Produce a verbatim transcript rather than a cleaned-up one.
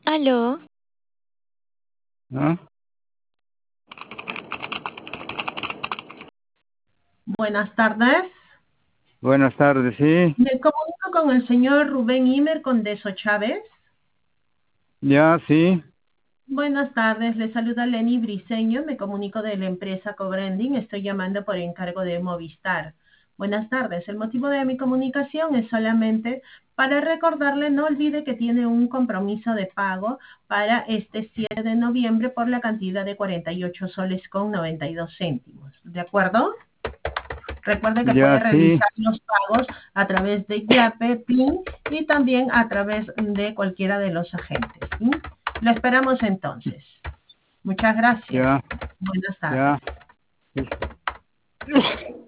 Aló, ¿Ah? Buenas tardes. Buenas tardes, sí. Me comunico con el señor Rubén Imer Condeso Chávez. Ya, sí. Buenas tardes, le saluda Lenny Briseño. Me comunico de la empresa Cobrending. Estoy llamando por encargo de Movistar. Buenas tardes. El motivo de mi comunicación es solamente para recordarle, no olvide que tiene un compromiso de pago para este siete de noviembre por la cantidad de cuarenta y ocho soles con noventa y dos céntimos. ¿De acuerdo? Recuerde que puede Ya, sí. realizar los pagos a través de Yape, PIN y también a través de cualquiera de los agentes. ¿Sí? Lo esperamos entonces. Muchas Ya, gracias. Buenas ya. tardes. Sí.